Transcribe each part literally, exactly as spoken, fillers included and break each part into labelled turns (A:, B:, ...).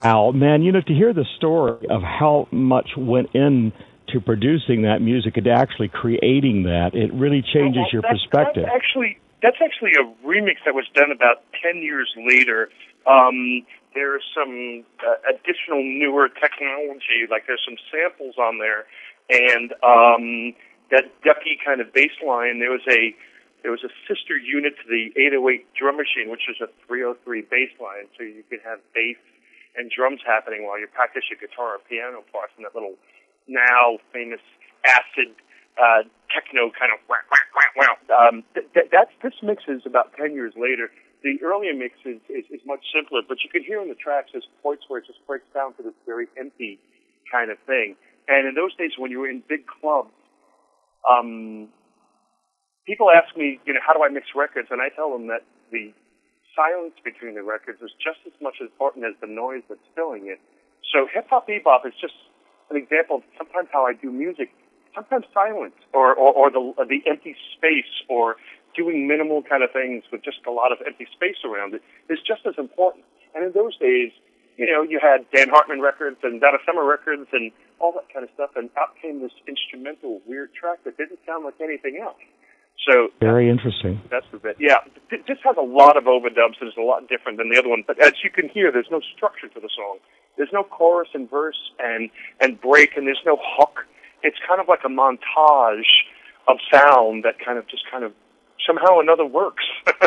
A: Al, man, you know, to hear the story of how much went into producing that music and actually creating that, it really changes
B: well,
A: your
B: that's,
A: perspective.
B: That's actually, that's actually a remix that was done about ten years later. Um, there's some uh, additional newer technology, like there's some samples on there, and um, that ducky kind of bass line, there was a there was a sister unit to the eight oh eight drum machine, which is a three oh three bass line, so you could have bass and drums happening while you practice your guitar or piano parts in that little now famous acid uh, techno kind of wah, wah, wah, wah. Um, th- th- that's this mix is about ten years later. The earlier mix is, is, is much simpler, but you can hear in the tracks there's points where it just breaks down to this very empty kind of thing. And in those days when you were in big clubs, um, people ask me, you know, how do I mix records? And I tell them that the silence between the records is just as much important as the noise that's filling it. So hip-hop bebop is just an example of sometimes how I do music. Sometimes silence or, or, or the, the empty space or doing minimal kind of things with just a lot of empty space around it is just as important. And in those days, you know, you had Dan Hartman records and Donna Summer records and all that kind of stuff, and out came this instrumental weird track that didn't sound like anything else. So
A: very interesting.
B: That's the bit. Yeah, this has a lot of overdubs. It's a lot different than the other one. But as you can hear, there's no structure to the song. There's no chorus and verse and and break, and there's no hook. It's kind of like a montage of sound that kind of just kind of somehow another works.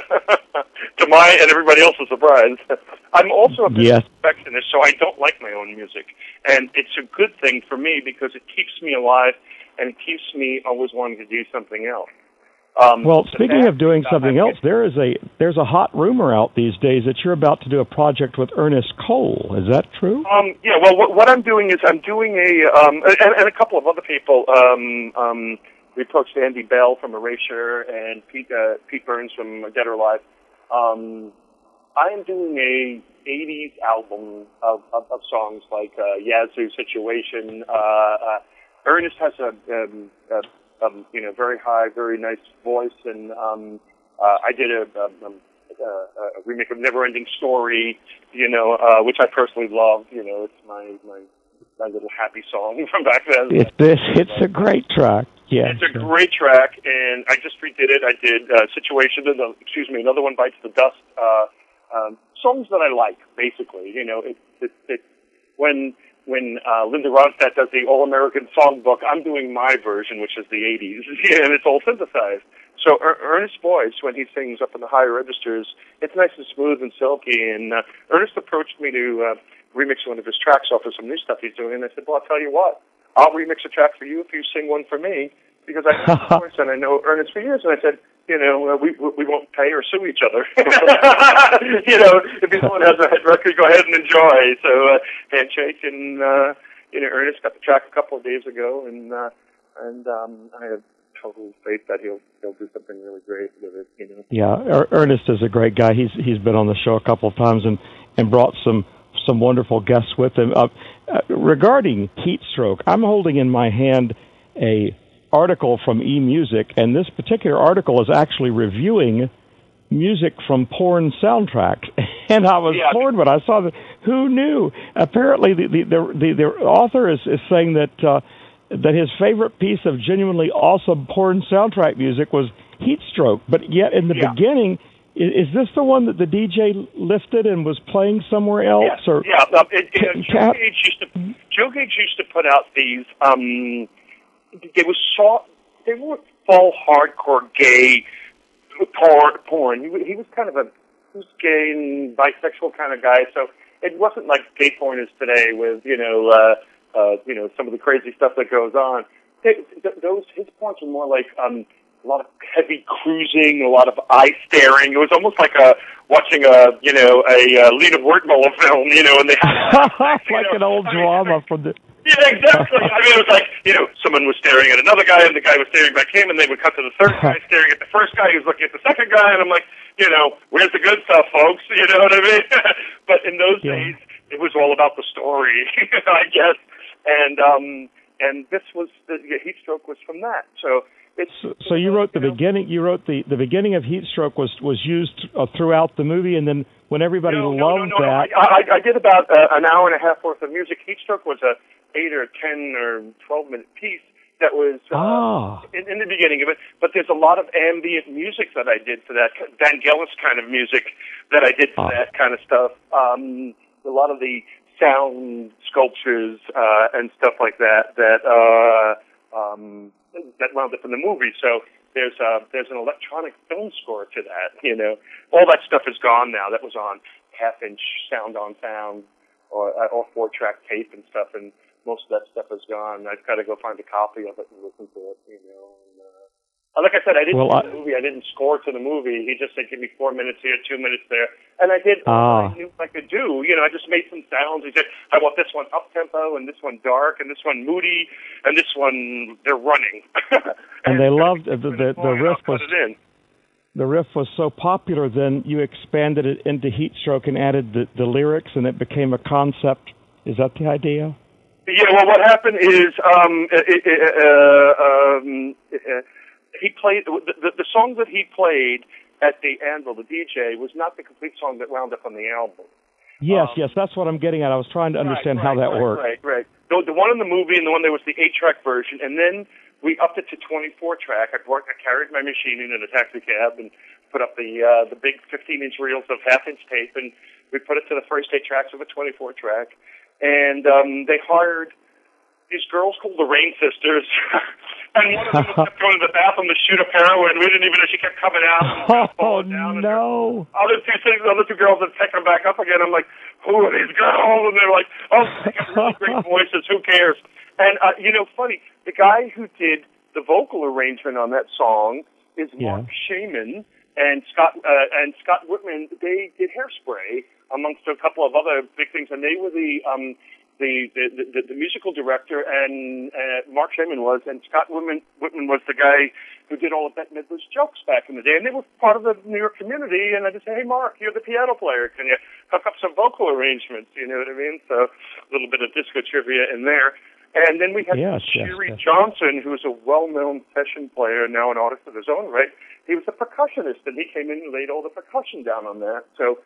B: To my and everybody else's surprise. I'm also a
A: yes.
B: perfectionist, so I don't like my own music, and it's a good thing for me because it keeps me alive and it keeps me always wanting to do something else. Um,
A: well, speaking of doing something else, there is a there's a hot rumor out these days that you're about to do a project with Ernest Cole. Is that true?
B: Um, yeah. Well, what, what I'm doing is I'm doing a um, and, and a couple of other people. Um, um, we approached Andy Bell from Erasure and Pete uh, Pete Burns from Dead or Alive. Um, I am doing a eighties album of, of, of songs like uh, Yazoo, Situation. Uh, uh, Ernest has a, um, a Um, you know, very high, very nice voice, and um, uh, I did a, a, a, a remake of Never-Ending Story, you know, uh, which I personally love. You know, it's my my, my little happy song from back then.
A: It's this. It's a great track. Yeah,
B: it's a great track, and I just redid it. I did uh, Situation, and excuse me, Another One Bites the Dust. Uh, um, songs that I like, basically. You know, it it, it when. When uh, Linda Ronstadt does the All-American Songbook, I'm doing my version, which is the eighties, and it's all synthesized. So er- Ernest's voice, when he sings up in the higher registers, it's nice and smooth and silky. And uh, Ernest approached me to uh, remix one of his tracks off of some new stuff he's doing, and I said, well, I'll tell you what, I'll remix a track for you if you sing one for me, because I know his voice and I know Ernest for years. And I said, you know, uh, we we won't pay or sue each other. You know, if anyone has a hit record, go ahead and enjoy. So, uh, handshake, and uh, you know, Ernest got the track a couple of days ago, and uh, and um, I have total faith that he'll he'll do something really great with it. You know.
A: Yeah, er- Ernest is a great guy. He's he's been on the show a couple of times and and brought some some wonderful guests with him. Uh, uh, regarding Heatstroke, I'm holding in my hand a article from eMusic, and this particular article is actually reviewing music from porn soundtracks. And I was
B: yeah.
A: floored when I saw that. Who knew? Apparently, the the the, the author is, is saying that uh, that his favorite piece of genuinely awesome porn soundtrack music was Heatstroke. But yet, in the
B: yeah.
A: beginning, is, is this the one that the D J lifted and was playing somewhere else?
B: Yes.
A: Or
B: yeah. Um, it, it, uh, Joe Gage used to Joe Gage used to put out these. Um, They were soft. They weren't full hardcore gay porn. porn. He, he was kind of a he was gay and bisexual kind of guy. So it wasn't like gay porn is today, with you know uh, uh, you know some of the crazy stuff that goes on. They, th- those his porns were more like um, a lot of heavy cruising, a lot of eye staring. It was almost like a watching a you know a, a Lena Wertmuller film. You know, and they
A: like
B: know,
A: an old
B: I
A: drama
B: mean,
A: from the.
B: Yeah, exactly. I mean, it was like, you know, someone was staring at another guy, and the guy was staring back at him, and they would cut to the third guy staring at the first guy who was looking at the second guy, and I'm like, you know, where's the good stuff, folks? You know what I mean? But in those
A: yeah.
B: days, it was all about the story, I guess. And um, and this was, the yeah, Heatstroke was from that. So it's
A: So, so you wrote the
B: you know,
A: beginning. You wrote the the beginning of Heatstroke was was used uh, throughout the movie, and then when everybody
B: no, no, no,
A: loved
B: no, no.
A: that.
B: I, I, I did about uh, an hour and a half worth of music. Heatstroke was a eight or ten or twelve minute piece that was uh,
A: Ah.
B: in, in the beginning of it. But there's a lot of ambient music that I did for that, Vangelis kind of music that I did for
A: Ah.
B: that kind of stuff. Um, a lot of the sound sculptures uh, and stuff like that that uh, um, that wound up in the movie. So there's uh, there's an electronic film score to that. You know, all that stuff is gone now. That was on half inch sound on sound or uh, or four track tape and stuff, and most of that stuff is gone. I've got to go find a copy of it and listen to it. You know. And, uh, like I said, I didn't
A: Well,
B: do
A: I,
B: the movie. I didn't score to the movie. He just said, "Give me four minutes here, two minutes there," and I did
A: ah.
B: all I knew I could do. You know, I just made some sounds. He said, "I want this one up tempo, and this one dark, and this one moody, and this one they're running."
A: and, and they loved uh, the the, the riff was the riff was so popular. Then you expanded it into Heatstroke and added the, the lyrics, and it became a concept. Is that the idea?
B: Yeah. Well, what happened is um, it, it, uh, um, uh, he played the, the, the song that he played at the Anvil, the D J, was not the complete song that wound up on the album.
A: Yes,
B: um,
A: yes, that's what I'm getting at. I was trying to understand
B: right,
A: how that
B: right,
A: worked.
B: Right, right. The, the one in the movie and the one that was the eight-track version, and then we upped it to twenty-four track. I, worked, I carried my machine in in a taxi cab and put up the uh, the big fifteen-inch reels of half-inch tape, and we put it to the first eight tracks of a twenty-four track. And um, they hired these girls called the Rain Sisters, and one of them kept going to the bathroom to shoot up heroin. We didn't even know she kept coming out. And
A: oh,
B: down
A: no.
B: And other two things, other two girls had taken them back up again. I'm like, who are these girls? And they're like, oh, they got really great voices. Who cares? And, uh, you know, funny, the guy who did the vocal arrangement on that song is Mark
A: yeah.
B: Shaman and Scott, uh, and Scott Whitman. They did Hairspray, amongst a couple of other big things, and they were the, um, The, the, the, the musical director, and uh, Mark Shaman was, and Scott Whitman, Whitman was the guy who did all of Bette Midler's jokes back in the day, and they were part of the New York community, and I just say, hey, Mark, you're the piano player, can you hook up some vocal arrangements, you know what I mean? So a little bit of disco trivia in there. And then we had
A: yes,
B: Sherry
A: yes, yes.
B: Johnson, who is a well-known session player, now an artist of his own right. He was a percussionist, and he came in and laid all the percussion down on that. So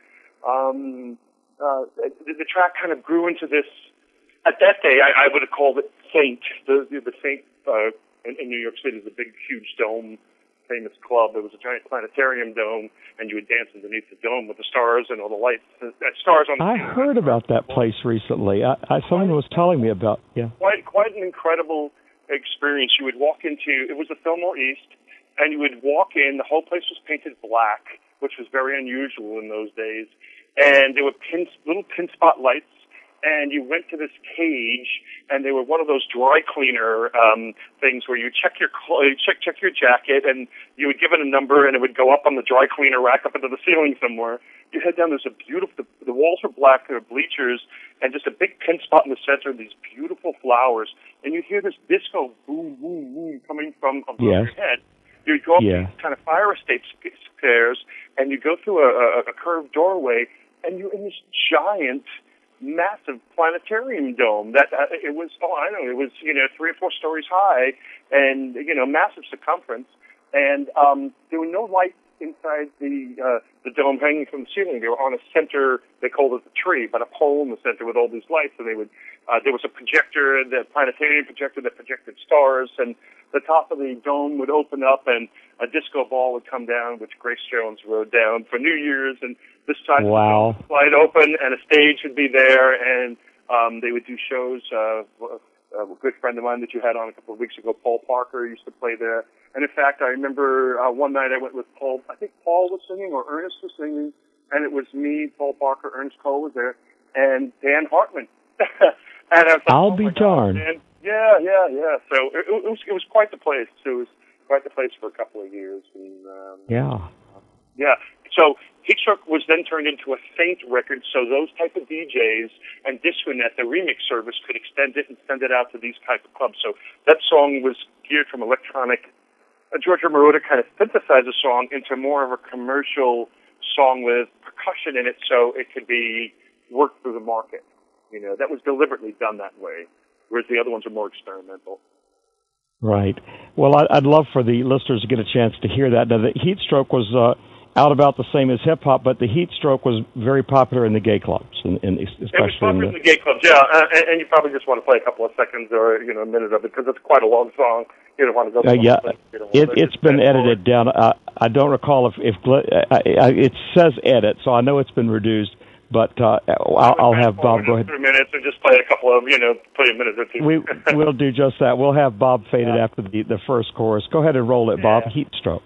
B: um, uh, the, the track kind of grew into this. At that day, I, I would have called it Saint. The the Saint uh, in, in New York City is a big, huge dome, famous club. It was a giant planetarium dome, and you would dance underneath the dome with the stars and all the lights. Uh, stars on. The
A: I heard about that place recently. I, I someone was telling me about. Yeah.
B: Quite quite an incredible experience. You would walk into. It was the Fillmore East, and you would walk in. The whole place was painted black, which was very unusual in those days. And there were pin, little pin spot lights. And you went to this cage, and they were one of those dry cleaner um, things where you check your cl- check check your jacket, and you would give it a number, and it would go up on the dry cleaner rack up into the ceiling somewhere. You head down. There's a beautiful. The, the walls are black. There are bleachers, and just a big pin spot in the center. These beautiful flowers, and you hear this disco boom boom boom coming from above
A: yes.
B: your head. You go up
A: yeah.
B: these kind of fire escape stairs, and you go through a, a, a curved doorway, and you're in this giant, massive planetarium dome that uh, it was, oh, I know, it was, you know, three or four stories high and, you know, massive circumference. And um, there were no lights inside the uh, the dome hanging from the ceiling. They were on a center, they called it the tree, but a pole in the center with all these lights. And they would, uh, there was a projector, the planetarium projector that projected stars, and the top of the dome would open up and a disco ball would come down, which Grace Jones rode down for New Year's, and this side
A: wow.
B: of the dome would slide open, and a stage would be there, and um, they would do shows. Uh, a good friend of mine that you had on a couple of weeks ago, Paul Parker, used to play there. And in fact, I remember uh, one night I went with Paul. I think Paul was singing or Ernest was singing, and it was me, Paul Parker, Ernest Cole was there, and Dan Hartman. and I was like,
A: I'll
B: oh
A: be
B: my God,
A: darned.
B: Dan. Yeah, yeah, yeah. So it, it was it was quite the place. It was quite the place for a couple of years. And, um,
A: yeah.
B: Yeah. So Heatstroke was then turned into a Saint record, so those type of D Js and DiscoNet, the remix service, could extend it and send it out to these type of clubs. So that song was geared from electronic. Uh, Giorgio Moroder kind of synthesized the song into more of a commercial song with percussion in it, so it could be worked through the market. You know, that was deliberately done that way, whereas the other ones are more experimental.
A: Right. Well, I, I'd love for the listeners to get a chance to hear that. Now, the Heat Stroke was uh, out about the same as hip hop, but the Heat Stroke was very popular in the gay clubs, and, and especially
B: it was popular
A: in the,
B: in the gay clubs. Yeah, uh, and, and you probably just want to play a couple of seconds or you know a minute of it because it's quite a long song. You don't want to go.
A: Uh, yeah,
B: thing, you know,
A: it, it's been edited forward. down. Uh, I don't recall if if uh, it says edit, so I know it's been reduced. But uh, I'll, I'll have Bob go ahead.
B: Three minutes, and just play a couple of, you know, play a minute or two.
A: we we'll do just that. We'll have Bob fade it yeah. after the the first chorus. Go ahead and roll it, Bob. Yeah. Heat Stroke.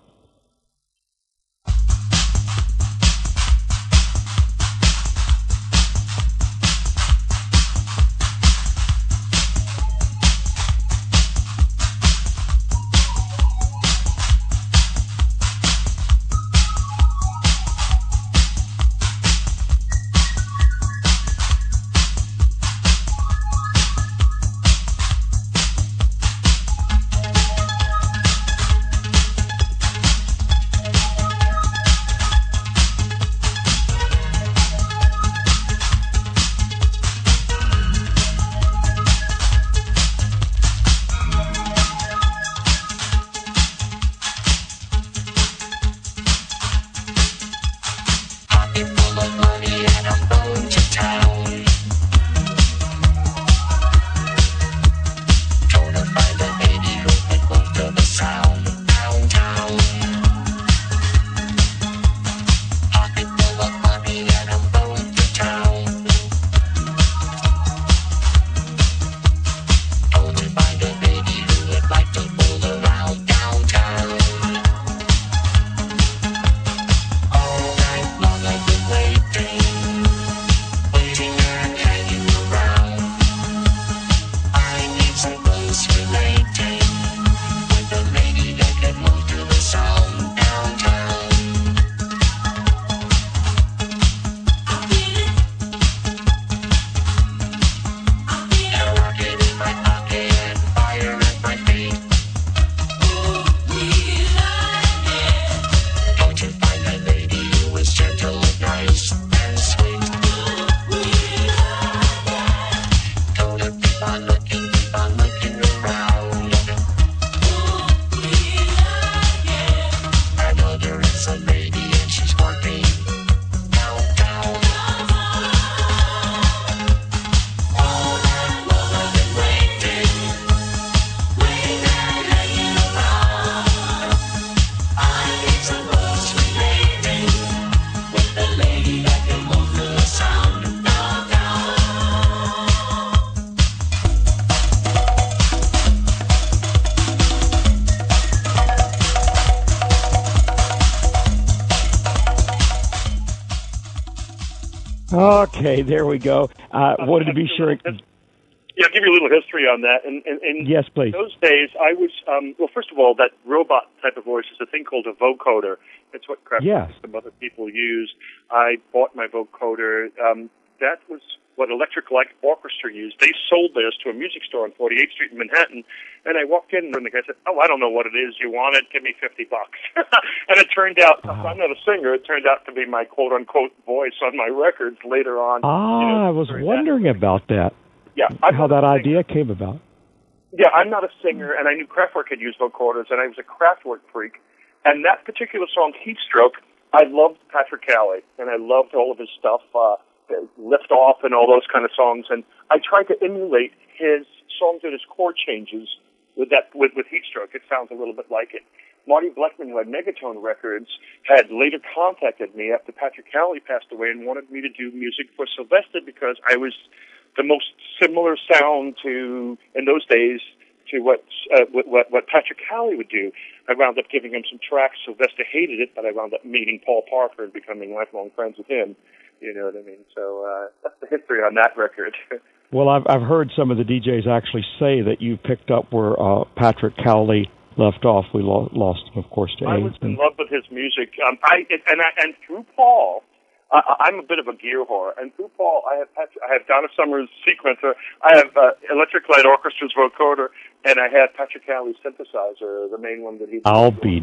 A: Okay, there we go. Uh, wanted to be sure.
B: Yeah, I'll give you a little history on that. And, and, and
A: yes, please.
B: In those days, I was, um, well, first of all, that robot type of voice is a thing called a vocoder. It's what Kraftwerk
A: yes.
B: and some other people use. I bought my vocoder. Um, that was what Electric Light Orchestra used. They sold theirs to a music store on forty-eighth Street in Manhattan. And I walked in, and the guy said, oh, I don't know what it is. You want it? Give me fifty bucks. And it turned out, wow. I'm not a singer, it turned out to be my quote-unquote voice on my records later on.
A: Ah,
B: you know,
A: I was wondering that. about that.
B: Yeah,
A: how that idea came about.
B: Yeah, I'm not a singer, and I knew Kraftwerk had used vocoders, and I was a Kraftwerk freak. And that particular song, Heat Stroke, I loved Patrick Cowley, and I loved all of his stuff, uh, Lift Off and all those kind of songs. And I tried to emulate his songs and his chord changes with that with, with Heat Stroke. It sounds a little bit like it. Marty Bleckman, who had Megatone Records, had later contacted me after Patrick Cowley passed away and wanted me to do music for Sylvester because I was the most similar sound to, in those days, to what, uh, what, what Patrick Cowley would do. I wound up giving him some tracks. Sylvester hated it, but I wound up meeting Paul Parker and becoming lifelong friends with him. You know what I mean? So uh, that's the history on that record.
A: Well, I've I've heard some of the D Js actually say that you picked up where uh, Patrick Cowley left off. We lo- lost him, of course, to
B: I
A: AIDS.
B: was in love with his music. Um, I and I, and through Paul, uh, I'm a bit of a gear whore. And through Paul, I have Patrick, I have Donna Summer's sequencer. I have uh, Electric Light Orchestra's vocoder, and I had Patrick Cowley's synthesizer, the main one that he.
A: I'll be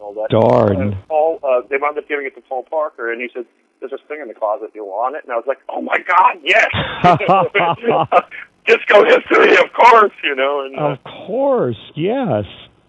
A: darned.
B: Paul, uh, they wound up giving it to Paul Parker, and he said, "There's this thing in the closet. You want it?" And I was like, "Oh my God, yes!" disco history, of course, you know. And, uh,
A: of course, yes.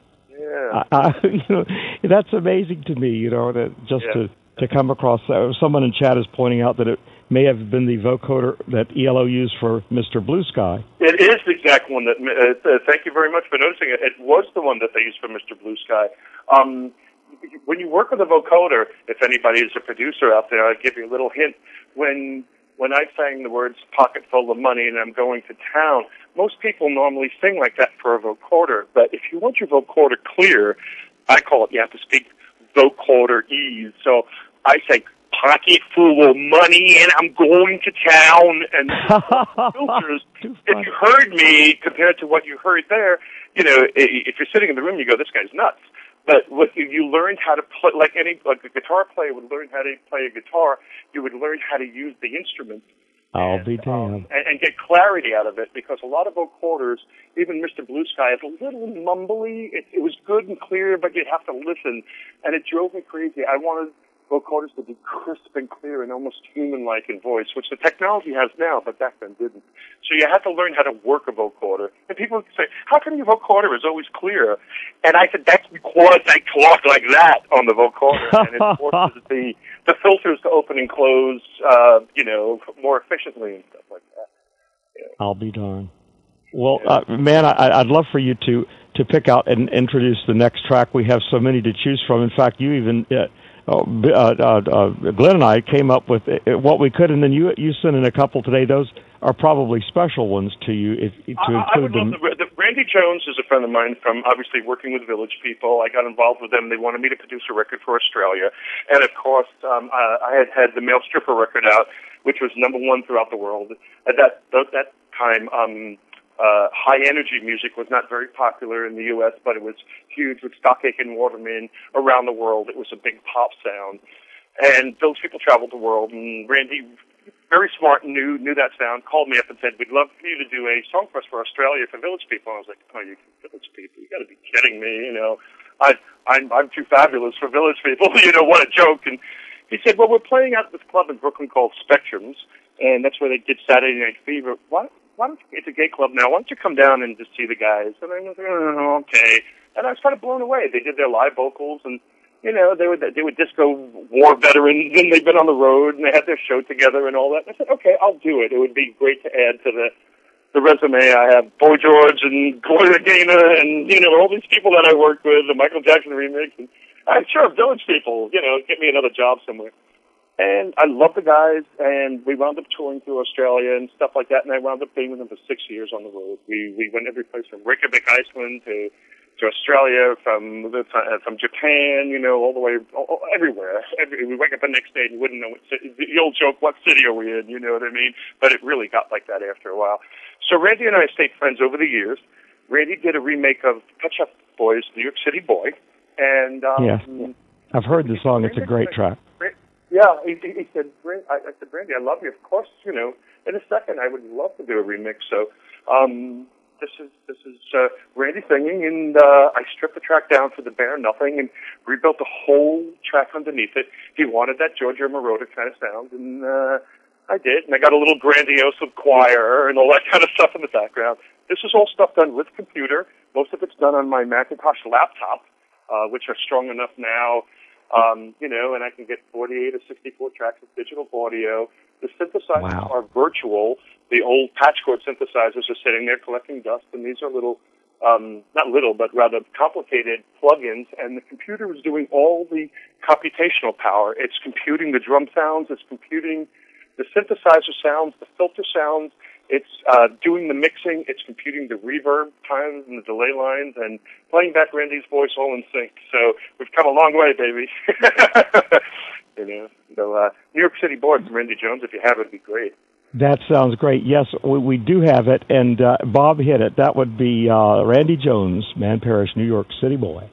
B: Yeah.
A: I, I, you know, that's amazing to me, you know, that just
B: yeah.
A: to, to come across that. Someone in chat is pointing out that it may have been the vocoder that E L O used for Mister Blue Sky.
B: It is the exact one that, uh, thank you very much for noticing it. It was the one that they used for Mister Blue Sky. Um, when you work with a vocoder, if anybody is a producer out there, I'll give you a little hint. When when I sang the words "pocket full of money" and I'm going to town, most people normally sing like that for a vocoder. But if you want your vocoder clear, I call it, you have to speak vocoder ease. So I say, "Pocket full of money and I'm going to town." And filters, if you heard me compared to what you heard there, you know, if you're sitting in the room, you go, "This guy's nuts." But what you, you learned how to play, like any, like a guitar player would learn how to play a guitar, you would learn how to use the instrument.
A: I'll
B: and,
A: be damned.
B: Um, and, and get clarity out of it, because a lot of vocoders, even Mister Blue Sky, is a little mumbly. It, it was good and clear, but you'd have to listen, and it drove me crazy. I wanted vocoders to be crisp and clear and almost human-like in voice, which the technology has now, but back then didn't. So you had to learn how to work a vocoder. And people would say, "How come your vocoder is always clear?" And I said, "That's because I talk like that on the vocoder, and it forces the the filters to open and close, uh, you know, more efficiently and stuff like that." Yeah.
A: I'll be darned. Well, yeah. uh, man, I, I'd love for you to to pick out and introduce the next track. We have so many to choose from. In fact, you even. Uh, Oh, uh, uh, uh, Glenn and I came up with uh, what we could, and then you you sent in a couple today. Those are probably special ones to you, if to
B: I,
A: include
B: I
A: them.
B: The, the, Randy Jones is a friend of mine from obviously working with Village People. I got involved with them. They wanted me to produce a record for Australia, and of course, um, I, I had had the Male Stripper record out, which was number one throughout the world. At that that time. Um, Uh, high energy music was not very popular in the U S, but it was huge with Stock Aitken Waterman around the world. It was a big pop sound. And those people traveled the world, and Randy, very smart, knew knew that sound, called me up and said, "We'd love for you to do a song for us for Australia for Village People." And I was like, "Oh, you Village People? You got to be kidding me, you know. I, I'm, I'm too fabulous for Village People, you know, what a joke." And he said, "Well, we're playing out at this club in Brooklyn called Spectrums, and that's where they did Saturday Night Fever. What? Why don't you, it's a gay club now. Why don't you come down and just see the guys?" And I was like, "Oh, okay." And I was kind of blown away. They did their live vocals, and you know, they were they were disco war veterans, and they've been on the road, and they had their show together and all that. And I said, "Okay, I'll do it. It would be great to add to the the resume. I have Boy George and Gloria Gaynor, and you know, all these people that I worked with, the Michael Jackson remix, and I'm sure Village People, you know, get me another job somewhere." And I love the guys, and we wound up touring through Australia and stuff like that, and I wound up being with them for six years on the road. We we went every place from Reykjavik, Iceland, to to Australia, from the, uh, from Japan, you know, all the way, all, everywhere. Every, we wake up the next day and you wouldn't know what city, the old joke, what city are we in, you know what I mean? But it really got like that after a while. So Randy and I stayed friends over the years. Randy did a remake of Pet Shop Boys' New York City Boy, and um,
A: yeah, I've heard the song. It's a great track.
B: Yeah, he, he said, I, I said, "Randy, I love you. Of course, you know, in a second, I would love to do a remix." So, um, this is, this is, uh, Randy singing, and, uh, I stripped the track down to the bare nothing and rebuilt the whole track underneath it. He wanted that Giorgio Moroder kind of sound, and, uh, I did, and I got a little grandiose with choir and all that kind of stuff in the background. This is all stuff done with computer. Most of it's done on my Macintosh laptop, uh, which are strong enough now. Um, you know, and I can get forty-eight or sixty-four tracks of digital audio. The synthesizers
A: wow.
B: are virtual. The old patch cord synthesizers are sitting there collecting dust, and these are little, um, not little, but rather complicated plugins, and the computer is doing all the computational power. It's computing the drum sounds, it's computing the synthesizer sounds, the filter sounds, it's uh, doing the mixing, it's computing the reverb times and the delay lines, and playing back Randy's voice all in sync. So we've come a long way, baby. you know, so uh, New York City Boy from Randy Jones, if you have it, would be great.
A: That sounds great. Yes, we, we do have it, and uh, Bob hit it. That would be uh, Randy Jones, Man Parish, New York City Boy.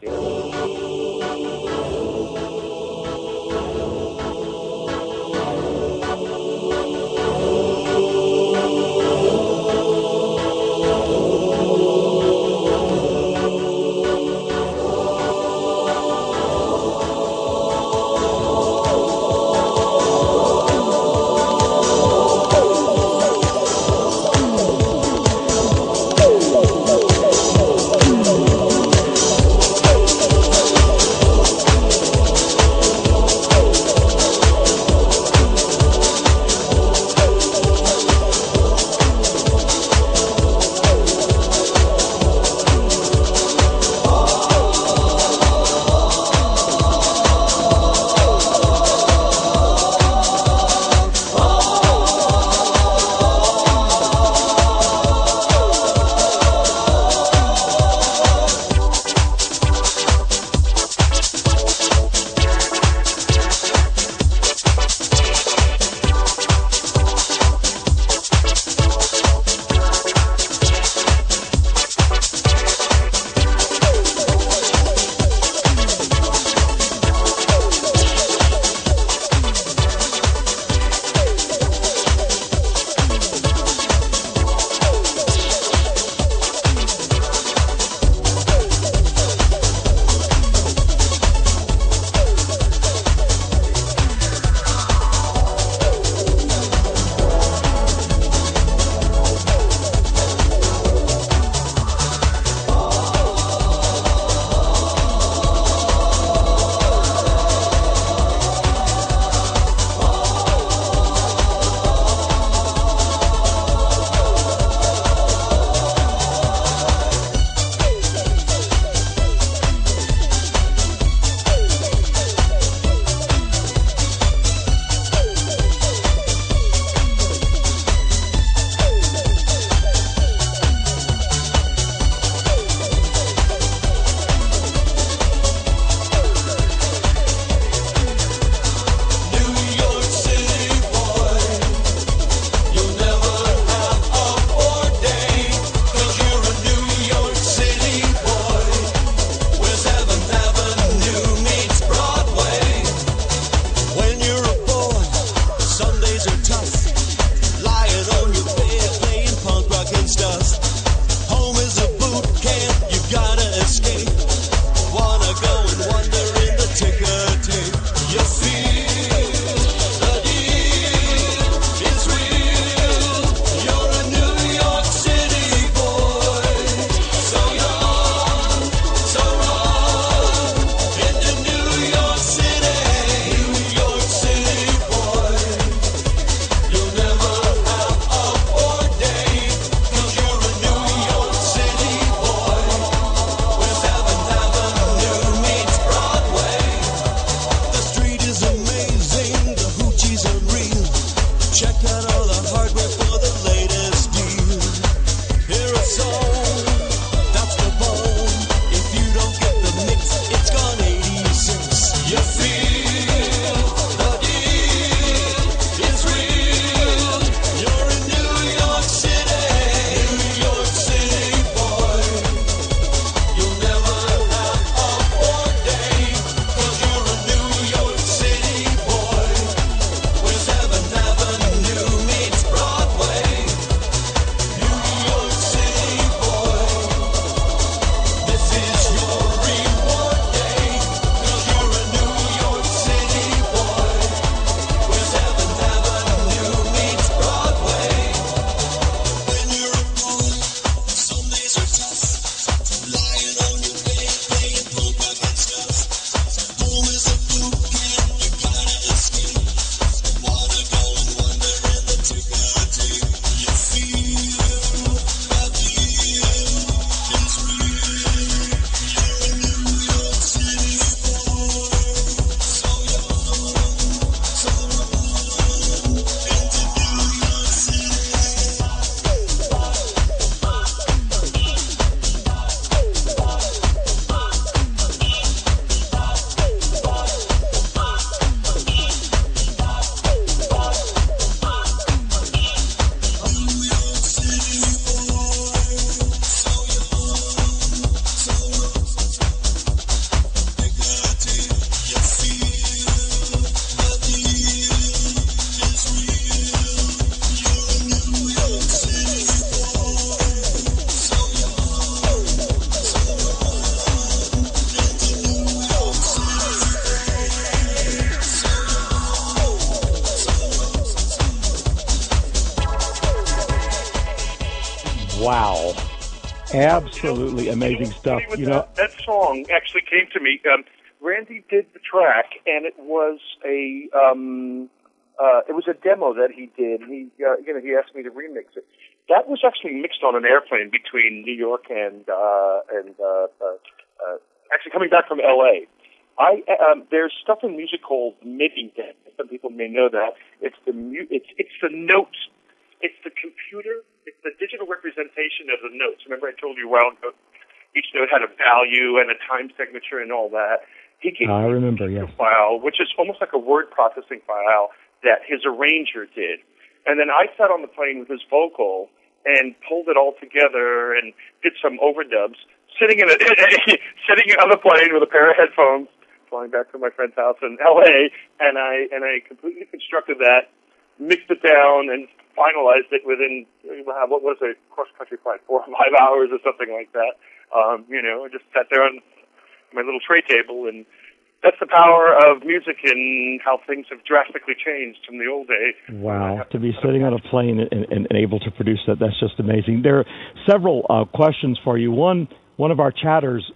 A: Wow. Absolutely
B: you know,
A: amazing stuff.
B: With
A: You
B: that,
A: know,
B: that song actually came to me. Um, Randy did the track, and it was a um, uh, it was a demo that he did. He uh, you know he asked me to remix it. That was actually mixed on an airplane between New York and uh, and uh, uh, uh, actually coming back from L A. I um, there's stuff in music called MIDI. Some people may know that. It's the mu- it's it's the notes. It's the computer. It's the digital representation of the notes. Remember, I told you a while ago, each note had a value and a time signature and all that. He gave
A: I
B: me
A: remember,
B: a
A: yes.
B: file, which is almost like a word processing file that his arranger did. And then I sat on the plane with his vocal and pulled it all together and did some overdubs, sitting in a sitting on the plane with a pair of headphones, flying back to my friend's house in L A, and I and I completely constructed that, mixed it down, and finalized it within, what was it, cross-country flight, four or five hours or something like that. Um, you know, I just sat there on my little tray table, and that's the power of music and how things have drastically changed from the old days.
A: Wow, to be sitting on a plane and, and, and able to produce that, that's just amazing. There are several uh, questions for you. One, one of our chatters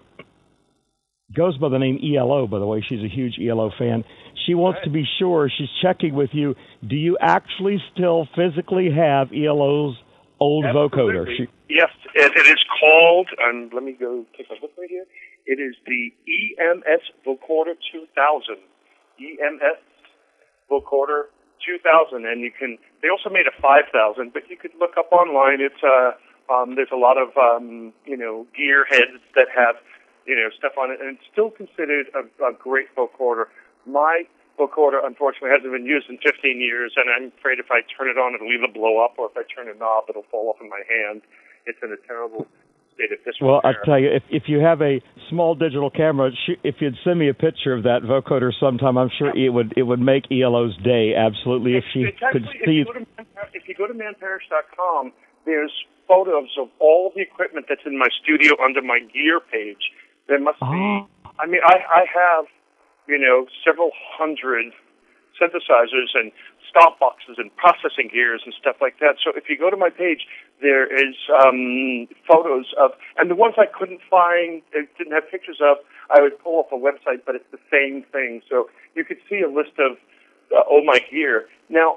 A: goes by the name E L O, by the way. She's a huge E L O fan. She wants
B: right.
A: to be sure, she's checking with you, do you actually still physically have E L O's old
B: Absolutely.
A: vocoder? She,
B: yes, it, it is called, and let me go take a look right here. It is the E M S Vocoder two thousand. E M S Vocoder two thousand, and you can, they also made a five thousand, but you could look up online. It's, uh, um, there's a lot of, um, you know, gear heads that have, you know, stuff on it, and it's still considered a, a great vocoder. My vocoder, unfortunately, hasn't been used in fifteen years, and I'm afraid if I turn it on, it'll either blow up, or if I turn a knob, it'll fall off in my hand. It's in a terrible state of disrepair.
A: Well, I'll tell you, if, if you have a small digital camera, sh- if you'd send me a picture of that vocoder sometime, I'm sure it would it would make E L O's day, absolutely, if she
B: it's actually,
A: could
B: if
A: see.
B: You go to, if you go to man parish dot com, there's photos of all the equipment that's in my studio under my gear page. There must be,
A: oh.
B: I mean, I, I have, you know, several hundred synthesizers and stop boxes and processing gears and stuff like that. So if you go to my page, there is um, photos of, and the ones I couldn't find, didn't have pictures of, I would pull off a website, but it's the same thing. So you could see a list of uh, all my gear. Now,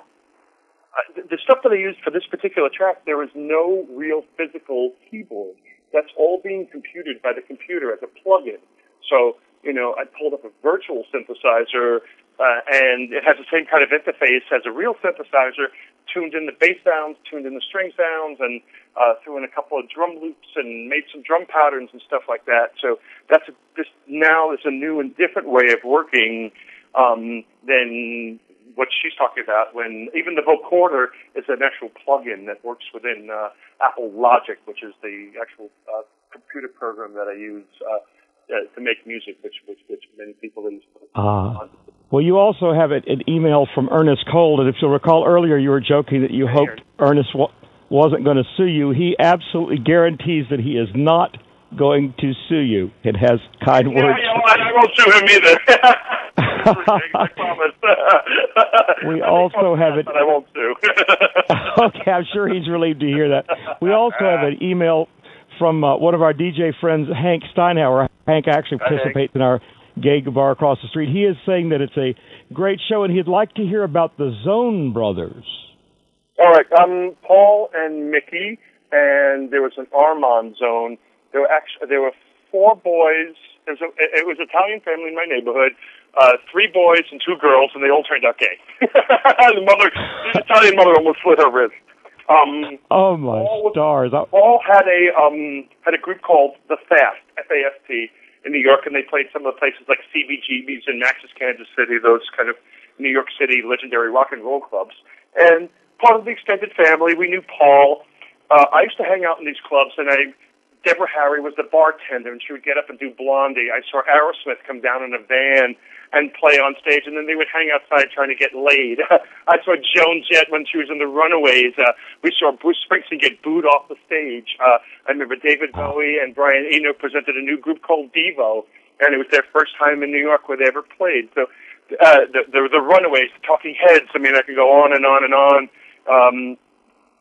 B: uh, the stuff that I used for this particular track, there is no real physical keyboard. That's all being computed by the computer as a plug-in. So, you know, I pulled up a virtual synthesizer, uh, and it has the same kind of interface as a real synthesizer, tuned in the bass sounds, tuned in the string sounds, and uh, threw in a couple of drum loops and made some drum patterns and stuff like that. So that's a, this now is a new and different way of working um, than what she's talking about, when even the vocoder is an actual plug-in that works within uh, Apple Logic, which is the actual uh, computer program that I use uh, uh, to make music, which, which, which many people use.
A: Ah. Well, you also have an email from Ernest Cole, and if you'll recall earlier, you were joking that you hoped Ernest wa- wasn't going to sue you. He absolutely guarantees that he is not going to sue you. It has kind
B: yeah,
A: words.
B: Yeah, and I won't sue him either. I promise.
A: We also have it.
B: But I won't sue.
A: Okay, I'm sure he's relieved to hear that. We also have an email from uh, one of our D J friends, Hank Steinhauer. Hank actually participates in our gay bar across the street. He is saying that it's a great show, and he'd like to hear about the Zone Brothers.
B: All right, um, Paul and Mickey, and there was an Armand Zone. There were actually there were four boys. It was, a, it was an Italian family in my neighborhood. Uh, three boys and two girls, and they all turned out gay. the mother, the Italian mother, almost slit her wrist. Um,
A: oh my
B: Paul
A: stars!
B: Was, Paul had a um, had a group called The Fast, F A S T, in New York, and they played some of the places like C B G B's and Max's Kansas City, those kind of New York City legendary rock and roll clubs. And part of the extended family, we knew Paul. Uh, I used to hang out in these clubs, and I. Deborah Harry was the bartender, and she would get up and do Blondie. I saw Aerosmith come down in a van and play on stage, and then they would hang outside trying to get laid. I saw Joan Jett when she was in the Runaways. Uh, we saw Bruce Springsteen get booed off the stage. Uh, I remember David Bowie and Brian Eno presented a new group called Devo, and it was their first time in New York where they ever played. So uh, the, the, the Runaways, the Talking Heads, I mean, I could go on and on and on. Um,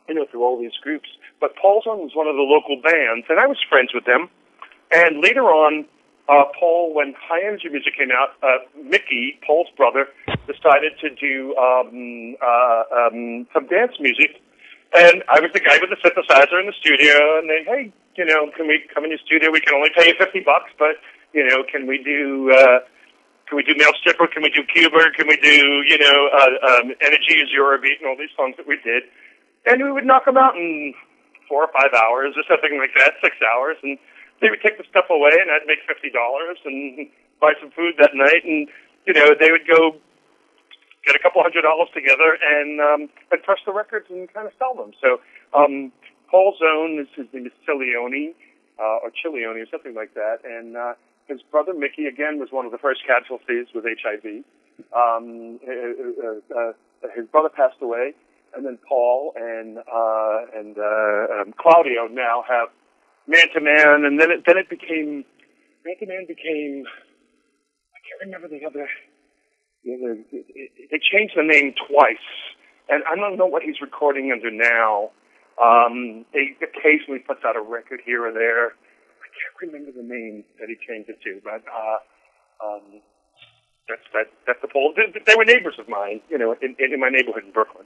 B: you know, through all these groups. But Paul Zone was one of the local bands, and I was friends with them. And later on, uh, Paul, when High Energy Music came out, uh, Mickey, Paul's brother, decided to do um, uh, um, some dance music. And I was the guy with the synthesizer in the studio, and they, hey, you know, can we come in your studio? We can only pay you fifty bucks, but, you know, can we do, uh, can we do Male Stripper? Can we do Cuba? Can we do, you know, uh, um, Energy is Eurobeat and all these songs that we did? And we would knock them out in four or five hours or something like that, six hours, and they would take the stuff away, and I'd make fifty dollars and buy some food that night, and, you know, they would go get a couple hundred dollars together and um, and press the records and kind of sell them. So um, Paul Zone, is, his name is Cilione, uh, or Chilione, or something like that, and uh, his brother Mickey, again, was one of the first casualties with H I V. Um, uh, uh, his brother passed away, and then Paul and uh, and uh, um, Claudio now have Man to Man, and then it then it became Man to Man became I can't remember the other. The other it, it, they changed the name twice, and I don't know what he's recording under now. Um, he occasionally puts out a record here or there. I can't remember the name that he changed it to, but uh, um, that's that that's the Paul. They, they were neighbors of mine, you know, in, in my neighborhood in Brooklyn.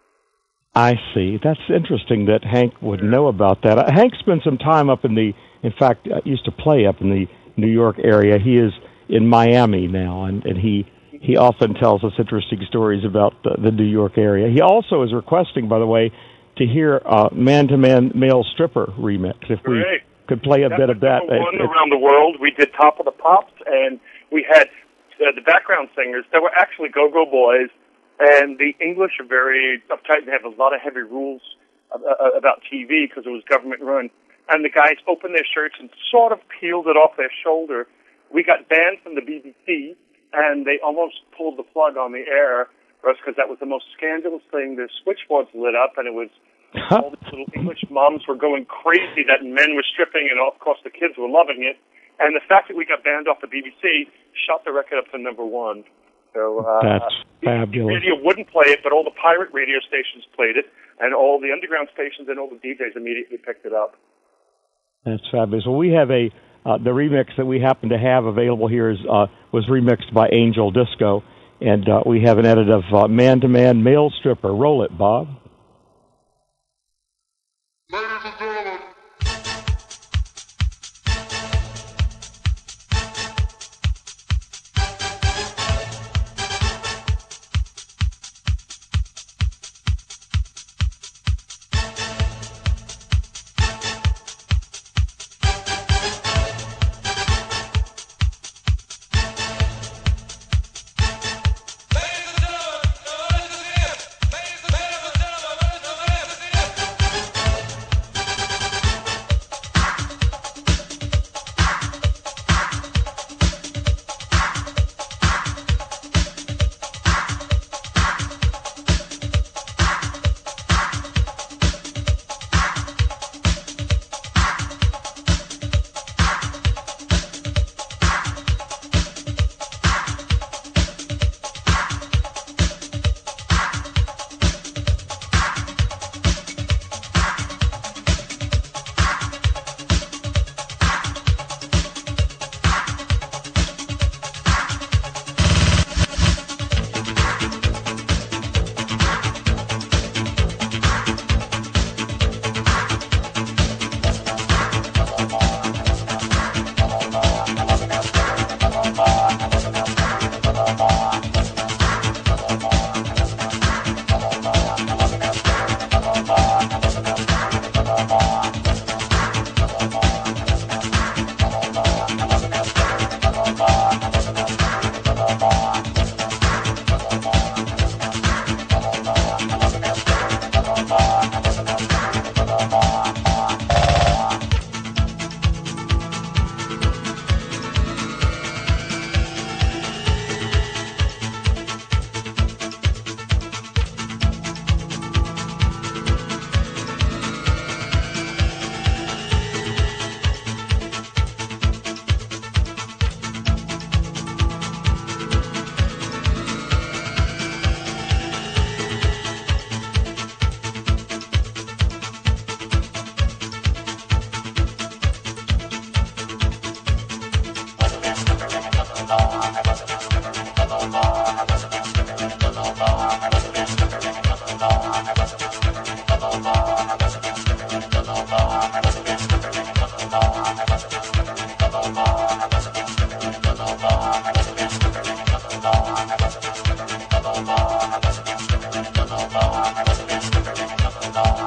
A: I see. That's interesting that Hank would know about that. Uh, Hank spent some time up in the, in fact, uh, used to play up in the New York area. He is in Miami now, and, and he he often tells us interesting stories about the, the New York area. He also is requesting, by the way, to hear uh, Man to Man Male Stripper remix. If we
B: Great.
A: could play a
B: that
A: bit of that.
B: One it, around the world. We did Top of the Pops, and we had uh, the background singers. There were actually Go-Go Boys. And the English are very uptight. They have a lot of heavy rules about T V because it was government run. And the guys opened their shirts and sort of peeled it off their shoulder. We got banned from the B B C, and they almost pulled the plug on the air for us because that was the most scandalous thing. The switchboards lit up, and it was all these little English moms were going crazy that men were stripping, and of course the kids were loving it. And the fact that we got banned off the B B C shot the record up to number one. So, uh,
A: That's fabulous.
B: The radio wouldn't play it, but all the pirate radio stations played it, and all the underground stations and all the D Js immediately picked it up.
A: That's fabulous. Well, we have a uh, the remix that we happen to have available here is uh, was remixed by Angel Disco, and uh, we have an edit of uh, Man to Man Male Stripper. Roll it, Bob.
C: Ladies and gentlemen.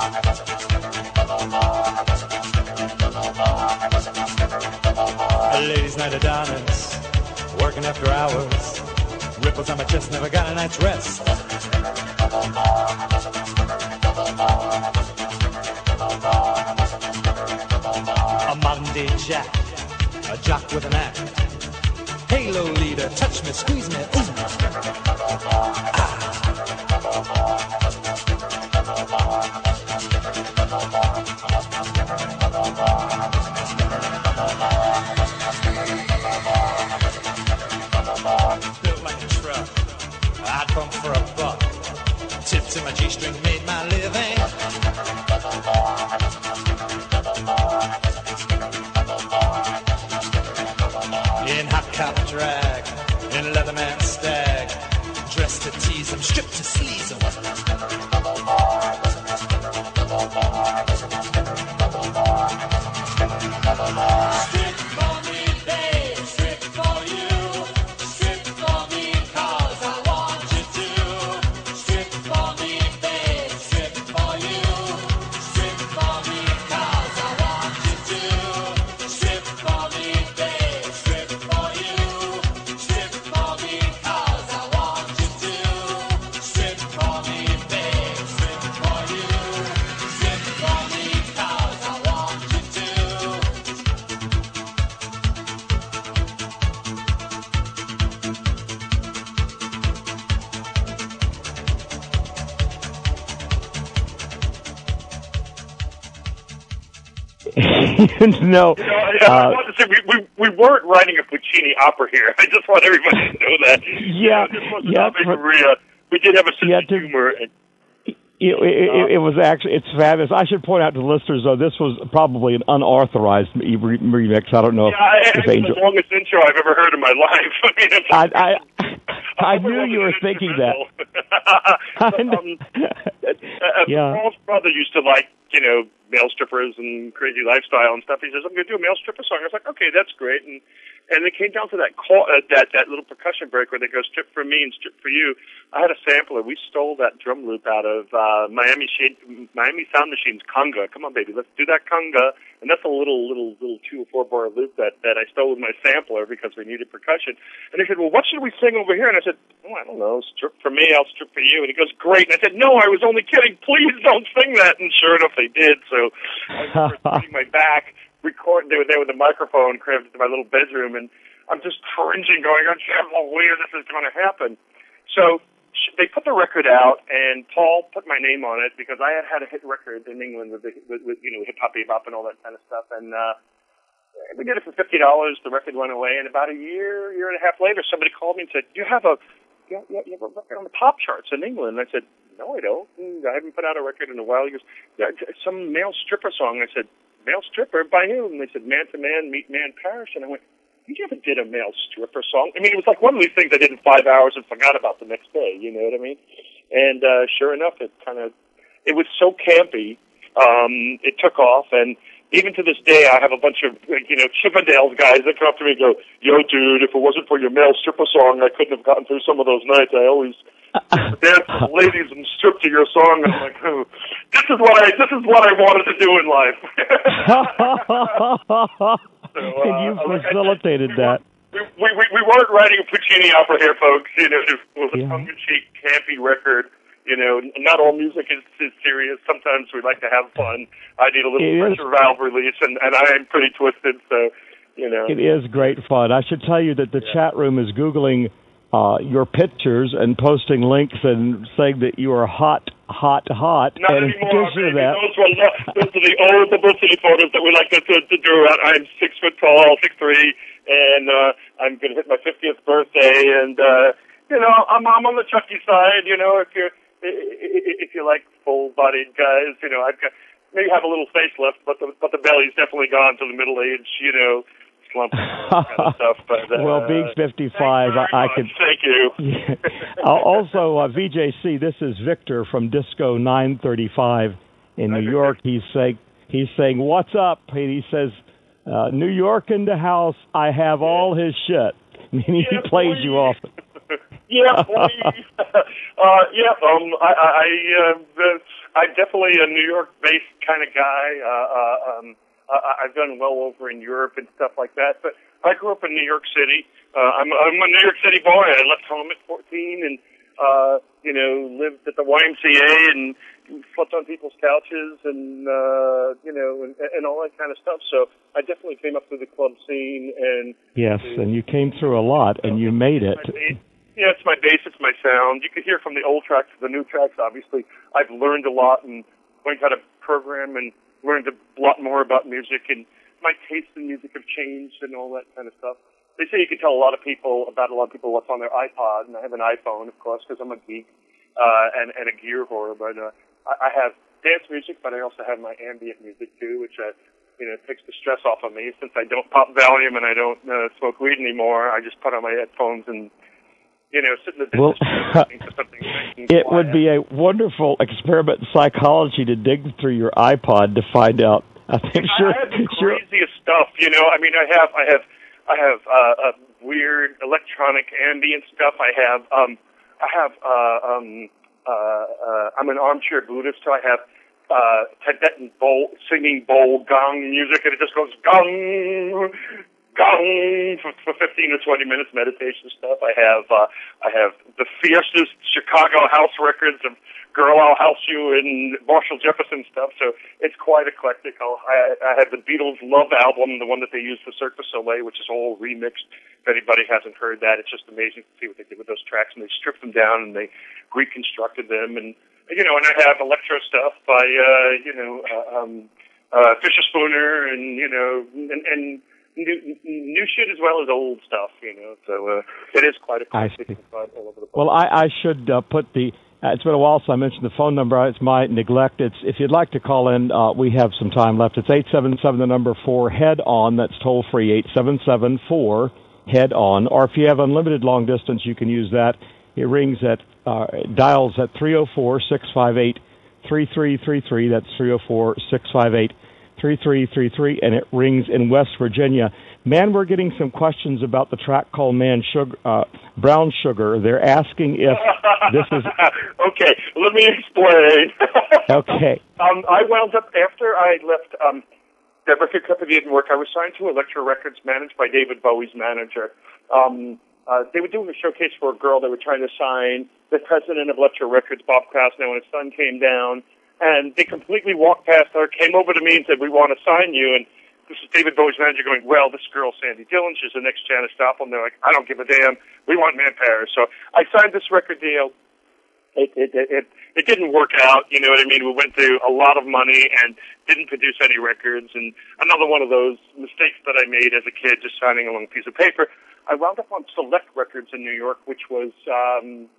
D: Ladies' night of diamonds, working after hours. Ripples on my chest, never got a night's rest. A modern day jack, a jock with an act. Halo leader, touch me, squeeze me, ooh. Ah. Built like a truck, I'd bump for a buck. Tips in my G-string made my living. In hot cop drag, in Leatherman stag, dressed to tease them, stripped to sleaze them. Strip for me, babe, strip for you. Strip for me, cause I want you to. Strip for me, babe, strip for you. Strip for me, cause I want you to. Strip for me, babe, strip for you. Strip for me, cause I want you to. Strip for me, babe, strip for you. Strip for me, cause I want you to.
A: no,
B: You know, I, I
A: uh,
B: want to say we, we we weren't writing a Puccini opera here. I just want everybody to know that.
A: Yeah,
B: you know, this was
A: yeah,
B: Ave
A: for-
B: Maria. We did have a sense
A: Yeah,
B: of
A: to-
B: humor. And,
A: It, it, it was actually, it's fabulous. I should point out to the listeners, though, this was probably an unauthorized re- remix. I don't know
B: yeah, I,
A: if, if
B: it's
A: Angel.
B: the longest intro I've ever heard in my life. I mean, it's,
A: I, I, I
B: hope it
A: knew
B: wasn't
A: you were thinking that.
B: instrumental. um, uh,
A: Yeah.
B: Paul's brother used to like, you know, male strippers and crazy lifestyle and stuff. He says, I'm going to do a male stripper song. I was like, okay, that's great. And and it came down to that call, uh, that that little percussion break where they go strip for me and strip for you. I had a sampler. We stole that drum loop out of uh, Miami Shade, Miami Sound Machine's conga. Come on, baby, let's do that conga. And that's a little little little two or four bar loop that that I stole with my sampler because we needed percussion. And he said, well, what should we sing over here? And I said, oh, I don't know, strip for me, I'll strip for you. And he goes, great. And I said, no, I was only kidding. Please don't sing that. And sure enough, they did. So I remember turning my back, recording. They were there with a microphone crammed into my little bedroom, and I'm just cringing, going, "Oh, how weird this is going to happen." So sh- they put the record out, and Paul put my name on it because I had had a hit record in England with, the, with, with you know, hip hop, bebop, and all that kind of stuff. And uh, we did it for fifty dollars. The record went away, and about a year, year and a half later, somebody called me and said, "You have a you have, you have a record on the pop charts in England." And I said, "No, I don't. I haven't put out a record in a while." He goes, "Yeah, it's some male stripper song." I said, "Male stripper? By whom?" And they said, "Man to Man, Meet Man, Parish." And I went, "You never did a male stripper song?" I mean, it was like one of these things I did in five hours and forgot about the next day, you know what I mean? And uh, sure enough, it kind of, it was so campy, um, it took off, and even to this day, I have a bunch of, you know, Chippendales guys that come up to me and go, "Yo, dude, if it wasn't for your male stripper song, I couldn't have gotten through some of those nights. I always dance with the ladies and strip to your song." And I'm like, oh, this is what I, this is what I wanted to do in life. So, uh,
A: and you
B: like I
A: facilitated
B: said,
A: that.
B: We, we, we, we weren't writing a Puccini opera here, folks. You know, it was a
A: Yeah.
B: tongue-in-cheek, campy record. You know, not all music is, is serious. Sometimes we like to have fun. I need a little
A: It is.
B: pressure valve release, and, and I am pretty twisted, so, you know.
A: It is great fun. I should tell you that the
B: Yeah.
A: chat room is Googling uh, your pictures and posting links and saying that you are hot, hot, hot.
B: Not
A: and in
B: anymore,
A: addition to
B: baby.
A: that,
B: Those were lo- those are the old publicity photos that we like to, to, to do. I'm six foot tall, six three, and uh, I'm going to hit my fiftieth birthday. And uh, you know, I'm I'm on the chunky side. You know, if you're if you like full-bodied guys, you know, I've got maybe have a little facelift, but the but the belly's definitely gone to the middle age. You know. Slump and all that kind of stuff, but, uh,
A: well, being fifty-five,
B: thanks
A: I, I
B: very
A: could.
B: much. Thank you.
A: Yeah. Also, uh, V J C, this is Victor from Disco nine thirty-five in
B: Hi,
A: New York. He's saying, he's saying, "What's up?" And he says, uh, "New York in the house. I have all his shit." Meaning
B: Yeah,
A: he plays
B: please.
A: you off.
B: Yeah, please. uh, yeah, um, I, I, I uh, I'm definitely a New York-based kind of guy. Uh, uh, um, uh, I've done well over in Europe and stuff like that, but I grew up in New York City. Uh, I'm, I'm a New York City boy. I left home at fourteen and, uh, you know, lived at the Y M C A and slept on people's couches and, uh, you know, and, and all that kind of stuff. So I definitely came up through the club scene. And
A: yes, and you came through a lot, and you made it.
B: Yeah, it's my bass, it's my sound. You can hear from the old tracks to the new tracks, obviously. I've learned a lot and learned how to program and learned a lot more about music, and my taste in music have changed and all that kind of stuff. They say you can tell a lot of people, about a lot of people, what's on their iPod, and I have an iPhone, of course, because I'm a geek uh, and, and a gear whore, but uh, I, I have dance music, but I also have my ambient music, too, which uh, you know, takes the stress off of me. Since I don't pop Valium and I don't uh, smoke weed anymore, I just put on my headphones and you know, sit in the
A: well,
B: listening to something nice
A: it would be a wonderful experiment in psychology to dig through your iPod to find out. I think
B: I
A: sure,
B: have the
A: sure.
B: craziest stuff, you know. I mean, I have, I have, I have uh, a weird electronic ambient stuff. I have, um, I have, uh, um, uh, uh, I'm an armchair Buddhist, so I have uh, Tibetan bowl singing bowl gong music, and it just goes gong. Gong for, for fifteen or twenty minutes, meditation stuff. I have uh, I have the fiercest Chicago house records of Girl, I'll House You and Marshall Jefferson stuff. So it's quite eclectic. I'll, I, I have the Beatles' Love album, the one that they used for Cirque du Soleil, which is all remixed. If anybody hasn't heard that, it's just amazing to see what they did with those tracks. And they stripped them down and they reconstructed them. And you know, and I have electro stuff by uh, you know uh, um, uh, Fisher Spooner and you know and. and New, new shit as well as old stuff, you know. So uh, it is quite a classic all over the place.
A: Well, I, I should uh, put the. Uh, it's been a while, so I mentioned the phone number. It's my neglect. It's if you'd like to call in, uh, we have some time left. It's eight seven seven the number four head on. That's toll free eight seven seven four head on. Or if you have unlimited long distance, you can use that. It rings at uh, dials at three zero four six five eight three three three three. That's three zero four six five eight. three three three three, and it rings in West Virginia. Man, we're getting some questions about the track called Man Sugar, uh, Brown Sugar. They're asking if this is...
B: Okay, let me explain.
A: Okay.
B: Um, I wound up, after I left, um, that record company didn't work, I was signed to Elektra Records, managed by David Bowie's manager. Um, uh, they were doing a showcase for a girl they were trying to sign. The president of Elektra Records, Bob Krasnow, and his son came down, and they completely walked past her, came over to me and said, we want to sign you. And this is David Bowie's manager going, well, this girl, Sandy Dillon, she's the next Janis Joplin. They're like, I don't give a damn. We want Man Paris. So I signed this record deal. It, it, it, it, it didn't work out, you know what I mean? We went through a lot of money and didn't produce any records. And another one of those mistakes that I made as a kid, just signing a long piece of paper. I wound up on Select Records in New York, which was um,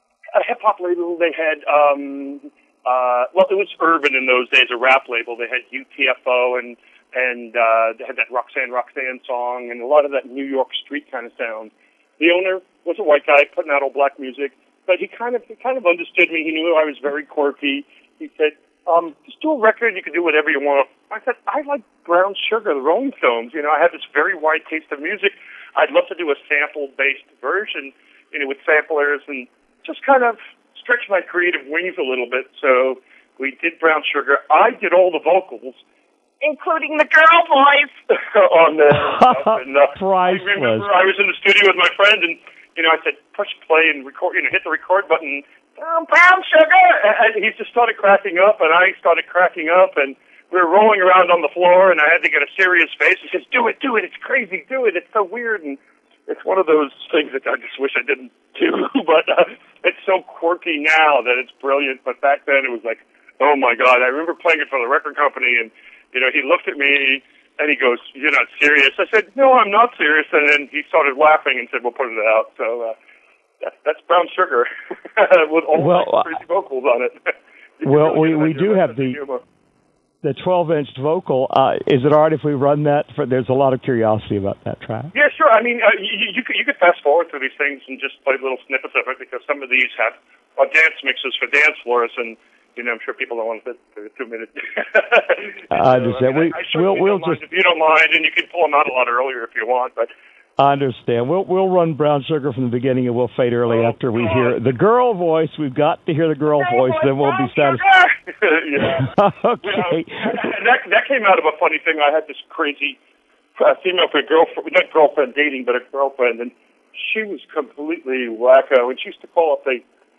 B: a hip-hop label. They had... Um, Uh, well, it was urban in those days, a rap label. They had U T F O and, and, uh, they had that Roxanne Roxanne song and a lot of that New York street kind of sound. The owner was a white guy putting out all black music, but he kind of, he kind of understood me. He knew I was very quirky. He said, um, just do a record. You can do whatever you want. I said, I like Brown Sugar, the Rolling Stones. You know, I have this very wide taste of music. I'd love to do a sample-based version, you know, with samplers and just kind of stretch my creative wings a little bit. So we did Brown Sugar. I did all the vocals, including the girl voice on there. And, uh, I remember I was in the studio with my friend, and you know, I said, push play and record. You know, hit the record button. Oh, Brown Sugar. And he just started cracking up, and I started cracking up, and we were rolling around on the floor, and I had to get a serious face. He says, "Do it, do it. It's crazy. Do it. It's so weird." And it's one of those things that I just wish I didn't do, but uh, it's so quirky now that it's brilliant. But back then it was like, oh my God. I remember playing it for the record company, and, you know, he looked at me and he goes, "You're not serious." I said, "No, I'm not serious." And then he started laughing and said, "We'll put it out." So uh, that's, that's Brown Sugar with all
A: well,
B: the crazy vocals on it.
A: Well, we, we do have the... Humor. The twelve-inch vocal, uh, is it all right if we run that? For, there's a lot of curiosity about that track.
B: Yeah, sure. I mean, uh, you, you, could, you could fast forward through these things and just play little snippets of it, because some of these have uh, dance mixes for dance floors, and, you know, I'm sure people don't want to fit through two minutes.
A: I understand.
B: So, I, mean,
A: we,
B: I, I
A: we'll, we'll
B: don't
A: just...
B: mind if you don't mind, and you can pull them out a lot earlier if you want, but
A: I understand. We'll we'll run Brown Sugar from the beginning, and we'll fade early
B: Oh,
A: after we
B: God.
A: hear the girl voice. We've got to hear the girl voice, then we'll be satisfied.
B: yeah.
A: Okay.
B: Yeah, and that that came out of a funny thing. I had this crazy uh, female friend, girlfriend, not girlfriend dating, but a girlfriend, and she was completely wacko. And she used to call up the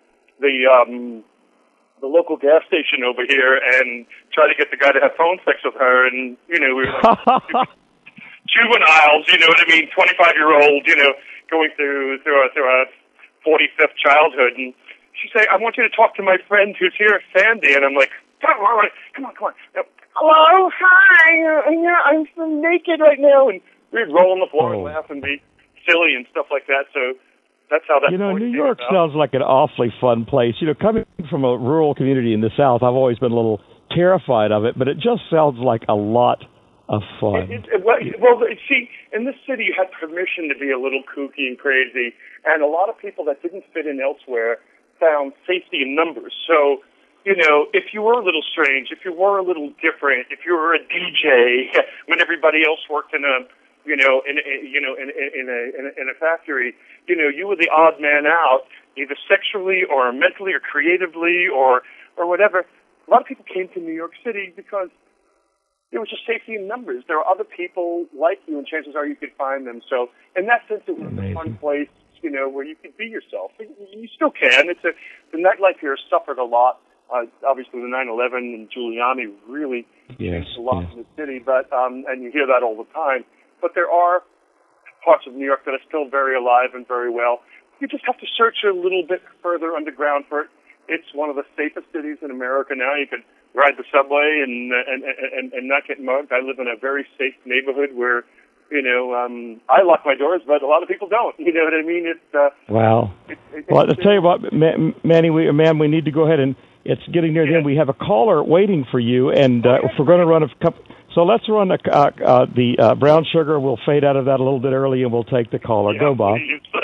B: the um the local gas station over here and try to get the guy to have phone sex with her. And you know, we were like juveniles, you know what I mean, twenty-five year old, you know, going through through a, through a forty-fifth childhood, and she say, "I want you to talk to my friend who's here, Sandy," and I'm like, "Come on, come on, come on." Now, hello, hi, uh, yeah, I'm so naked right now, and we'd roll on the floor
A: Oh.
B: and laugh and be silly and stuff like that. So that's how that.
A: You know,
B: voice
A: New
B: came
A: York
B: about.
A: sounds like an awfully fun place. You know, coming from a rural community in the South, I've always been a little terrified of it, but it just sounds like a lot of fun.
B: It, it, well, well, see, in this city, you had permission to be a little kooky and crazy, and a lot of people that didn't fit in elsewhere found safety in numbers. So, you know, if you were a little strange, if you were a little different, if you were a D J when everybody else worked in a, you know, in, in you know, in, in, a, in a in a factory, you know, you were the odd man out, either sexually or mentally or creatively or or whatever. A lot of people came to New York City because there was just safety in numbers. There are other people like you, and chances are you could find them. So, in that sense, it was
A: Amazing.
B: a fun place, you know, where you could be yourself. You still can. It's a the nightlife here has suffered a lot. Uh, obviously, the nine eleven and Giuliani really
A: Yes,
B: changed a lot
A: yes.
B: in the city, but um, and you hear that all the time. But there are parts of New York that are still very alive and very well. You just have to search a little bit further underground for it. It's one of the safest cities in America now. You can ride the subway and and and, and not get mugged. I live in a very safe neighborhood where, you know, um, I lock my doors, but a lot of people don't. You know what I mean? It's uh,
A: Wow.
B: it, it,
A: Well,
B: it's,
A: I'll tell you what, Ma- Manny, we, ma'am, we need to go ahead and it's getting near the end. We have a caller waiting for you, and uh, if we're going to run a couple, so let's run a, uh, uh, the uh, Brown Sugar. We'll fade out of that a little bit early, and we'll take the caller.
B: yeah,
A: Go, Bob.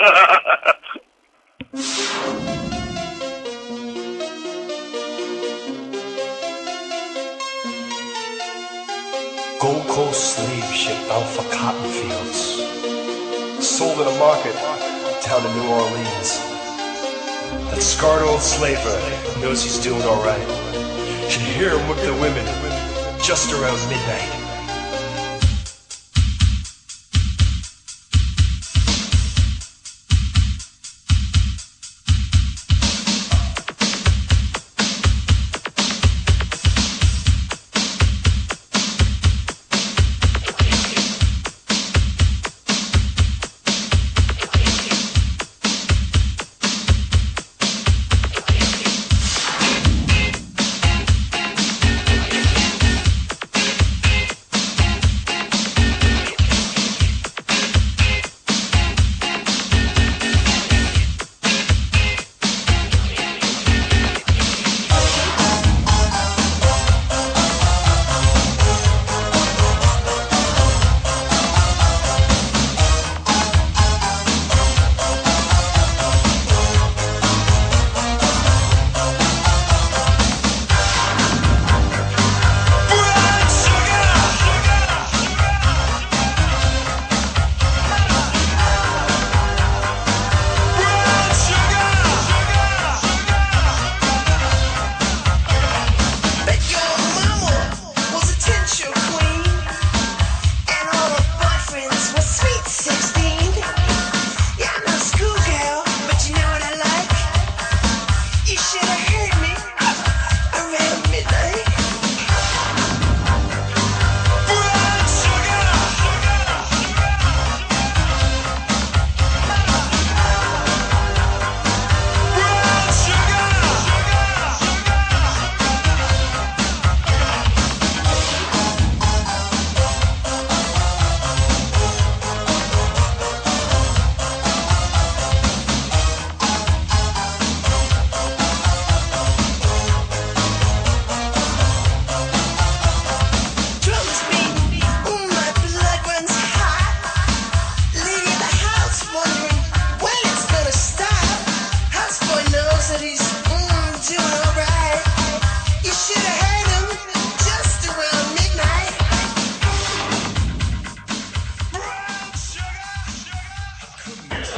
E: Gold Coast slave ship bound for cotton fields. Sold at a market down in New Orleans. That scarred old slaver knows he's doing alright. Should hear him whip the women just around midnight.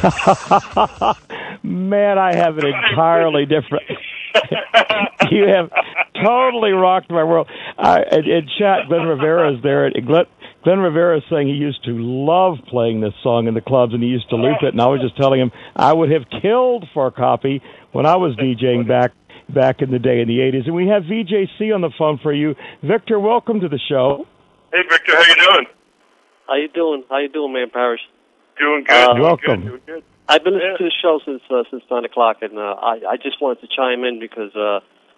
A: Man, I have an entirely different. You have totally rocked my world. Uh, in, in chat, Glenn Rivera is there. And Glenn, Glenn Rivera is saying he used to love playing this song in the clubs, and he used to loop it. And I was just telling him I would have killed for a copy when I was DJing back back in the day in the eighties. And we have V J C on the phone for you. Victor, welcome to the show.
B: Hey, Victor, how you doing?
F: How you doing? How you doing, man, Parrish?
B: Doing good.
F: Uh,
B: doing
A: welcome.
B: Good, doing good.
F: I've been listening
B: Yeah.
F: to the show since uh, since nine o'clock, and uh, I I just wanted to chime in because uh,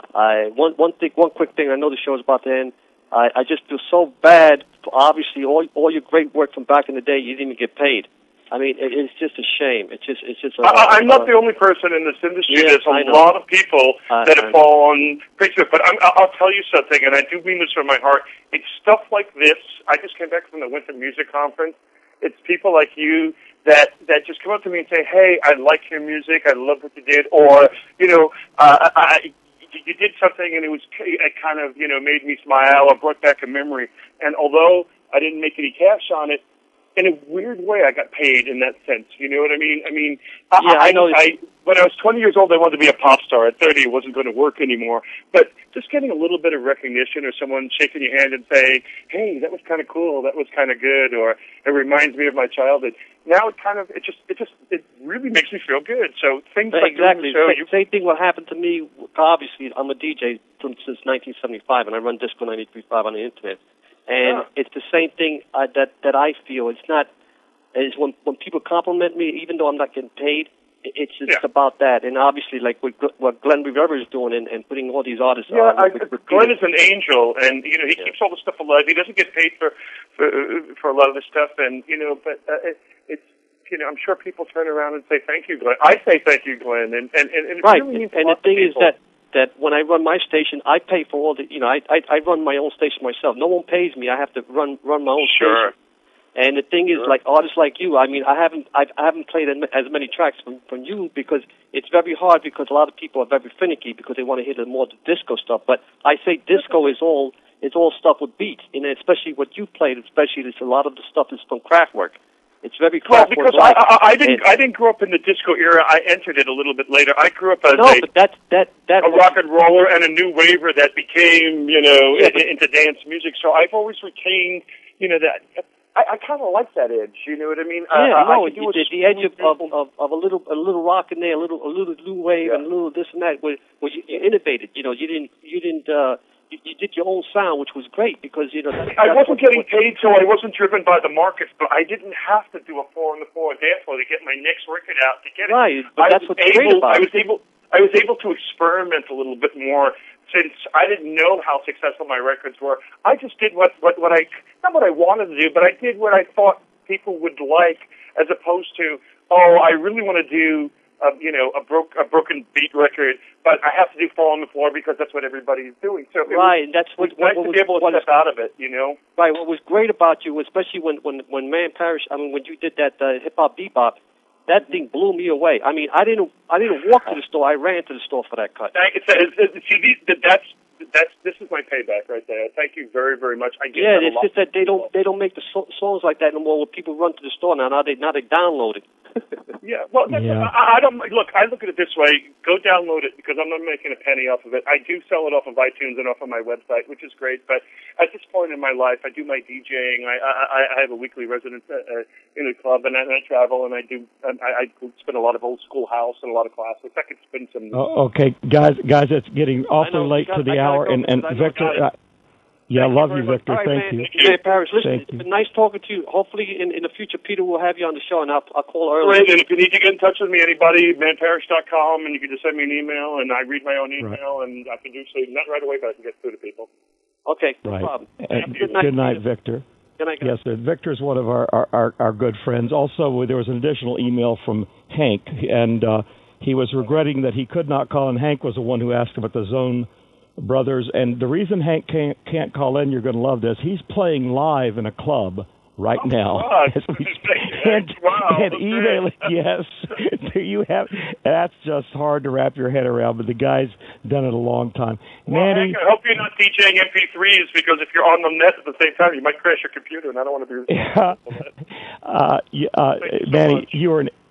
F: I one one thing one quick thing. I know the show is about to end. I, I just feel so bad. For obviously, all all your great work from back in the day, you didn't even get paid. I mean, it, it's just a shame. It's just it's just. A,
B: I, I'm
F: uh,
B: not the only person in this industry.
F: Yes,
B: There's a
F: I know.
B: lot of people
F: I-
B: that
F: I
B: have fallen victim. But I'm, I'll tell you something, and I do mean this from my heart. It's stuff like this. I just came back from the Winter Music Conference. It's people like you that that just come up to me and say, "Hey, I like your music. I love what you did," or you know, uh, I, you did something and it was it kind of you know made me smile or brought back a memory. And although I didn't make any cash on it, in a weird way, I got paid in that sense. You know what I mean? I mean, I,
F: Yeah, I know.
B: I, when I was twenty years old, I wanted to be a pop star. At thirty, it wasn't going to work anymore. But just getting a little bit of recognition, or someone shaking your hand and saying, "Hey, that was kind of cool. That was kind of good," or "It reminds me of my childhood." Now it kind of it just it just it really makes me feel good. So things like
F: exactly.
B: doing the show,
F: Same,
B: you,
F: same thing. What happened to me? Obviously, I'm a D J from, since nineteen seventy-five, and I run Disco ninety-three point five on the internet. And
B: Yeah.
F: it's the same thing uh, that that I feel. It's not. Is when when people compliment me, even though I'm not getting paid, it's it's
B: Yeah.
F: about that. And obviously, like what what Glenn Rivera is doing, and, and putting all these artists
B: Yeah,
F: on.
B: I,
F: with- with
B: Glenn
F: Peter.
B: is an angel, and you know he
F: Yeah.
B: keeps all the stuff alive. He doesn't get paid for for, for a lot of this stuff, and you know, but uh, it, it's you know I'm sure people turn around and say thank you, Glenn. I say thank you, Glenn, and and, and it
F: Right.
B: really means
F: And, and
B: a
F: the
B: lot
F: thing
B: to
F: is
B: people.
F: that that when I run my station, I pay for all the. You know, I I, I run my own station myself. No one pays me. I have to run run my own
B: Sure.
F: station. And the thing is,
B: Sure.
F: like artists like you, I mean, I haven't, I've, I haven't played as many tracks from, from you because it's very hard because a lot of people are very finicky because they want to hear the more the disco stuff. But I say disco is all, it's all stuff with beats, and especially what you played, especially it's a lot of the stuff is from Kraftwerk. It's very
B: Well,
F: Kraftwerk.
B: because I, I I didn't I didn't grow up in the disco era. I entered it a little bit later. I grew up as
F: no,
B: a,
F: but that that that
B: a rock and roller and a new waver that became you know
F: Yeah,
B: in-
F: but-
B: into dance music. So I've always retained you know that. I, I kind of like that edge. You know what I mean?
F: Yeah,
B: uh,
F: no,
B: I could do
F: the,
B: a
F: the edge of, of,
B: smooth-
F: of, of a little a little rock in there, a little a little new wave,
B: Yeah.
F: and a little this and that. Where, where you, you innovated, you know, you didn't you didn't uh, you, you did your own sound, which was great because you know. That,
B: I
F: that's
B: wasn't
F: what-
B: getting
F: what-
B: paid, so I wasn't driven by the markets, but I didn't have to do a four on the floor dance floor to get my next record out to get it.
F: Right, but
B: I
F: that's
B: was
F: what's great
B: able,
F: about
B: I
F: it.
B: was able, I was able to experiment a little bit more since I didn't know how successful my records were. I just did what what what I not what I wanted to do, but I did what I thought people would like, as opposed to oh, I really want to do. Uh, you know, a broke a broken beat record, but I have to do Fall on the Floor because that's what everybody's doing. So it
F: Right,
B: was,
F: and that's what,
B: it was nice
F: what
B: to
F: was
B: be able to
F: what,
B: step out of it. You know.
F: right. What was great about you, especially when when when Man Parrish, I mean, when you did that uh, hip hop bebop, that thing blew me away. I mean, I didn't I didn't walk to the store. I ran to the store for that cut.
B: Thank, it's, it's, it's, see, these, that's that's this is my payback right there. Thank you very very much. I get
F: Yeah,
B: that a
F: it's
B: lot.
F: just that they don't they don't make the so- songs like that anymore. Where people run to the store now. Now they now they download it.
B: Yeah, well, that's,
A: Yeah.
B: I, I don't look. I look at it this way: go download it because I'm not making a penny off of it. I do sell it off of iTunes and off of my website, which is great. But at this point in my life, I do my DJing. I I, I have a weekly residence uh, uh, in a club, and I, and I travel, and I do. And I, I spin a lot of old school house and a lot of classics. I could spin some.
A: Oh, okay, guys, guys, it's getting awfully
F: know,
A: late
F: we got-
A: to the
F: I gotta
A: hour,
F: go
A: and, and
F: because I know
A: Victor,
F: I
A: uh, yeah,
B: Thank you
A: love
B: very
A: you,
B: much.
A: Victor.
F: All right,
A: Thank
F: man.
A: you.
F: Man, Parrish, listen,
A: Thank
F: it's
A: you.
F: been nice talking to you. Hopefully, in, in the future, Peter will have you on the show, and I'll, I'll call early.
B: Great, and if you need to get in touch with me, anybody, man parish dot com, and you can just send me an email, and I read my own email, and I can do so, not right away, but I can get through to people.
F: Okay, no
A: Right.
F: problem.
A: And
F: Good
A: good
F: night,
A: night, Victor.
F: Good night, guys.
A: Yes, sir. Victor's one of our, our, our, our good friends. Also, there was an additional email from Hank, and uh, he was regretting that he could not call, and Hank was the one who asked about the Zone Brothers. And the reason Hank can't, can't call in, you're going to love this, he's playing live in a club right
B: Oh,
A: now.
B: God.
A: As we speak.
B: Hank,
A: and,
B: wow,
A: and
B: that's
A: emailing,
B: great.
A: yes. Do you have? That's just hard to wrap your head around, but the guy's done it a long time.
B: Well,
A: Manny,
B: Hank, I hope you're not DJing M P threes, because if you're on the net at the same time, you might crash your computer, and I don't want to be responsible for that.
A: uh, y- uh,
B: Thank you so
A: Manny,
B: much.
A: you are an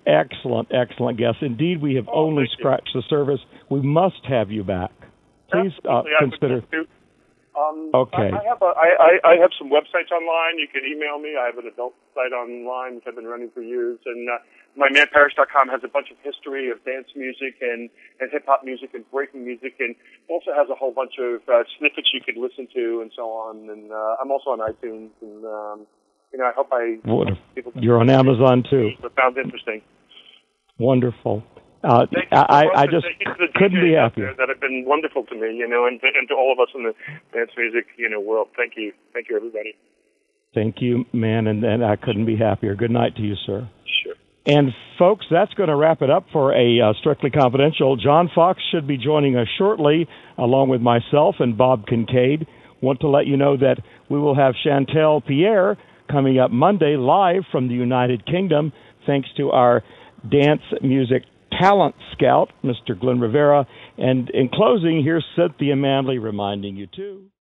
A: excellent, excellent guest. Indeed, we have
B: Oh,
A: only
B: thank you.
A: scratched the surface. We must have you back. Please uh,
B: Absolutely, I would
A: consider.
B: love to. Um,
A: Okay.
B: I, I have a, I, I, I have some websites online. You can email me. I have an adult site online which I've been running for years, and uh, my man parish dot com has a bunch of history of dance music and, and hip hop music and breaking music, and also has a whole bunch of uh, snippets you could listen to and so on. And uh, I'm also on iTunes, and um, you know I hope I
A: Wonderful.
B: people
A: You're on Amazon too.
B: found interesting.
A: Wonderful. Uh,
B: Thank you so
A: I,
B: much,
A: I
B: and
A: just
B: thank you to the
A: couldn't
B: D Js
A: be
B: out
A: happier.
B: there that have been wonderful to me, you know, and to, and to all of us in the dance music, you know, world. Thank you, thank you, everybody.
A: Thank you, man, and, and I couldn't be happier. Good night to you, sir.
B: Sure.
A: And folks, that's going to wrap it up for a uh, Strictly Confidential. John Fox should be joining us shortly, along with myself and Bob Kincaid. Want to let you know that we will have Chantel Pierre coming up Monday live from the United Kingdom, thanks to our dance music talent scout, Mister Glenn Rivera. And in closing, here's Cynthia Manley reminding you too.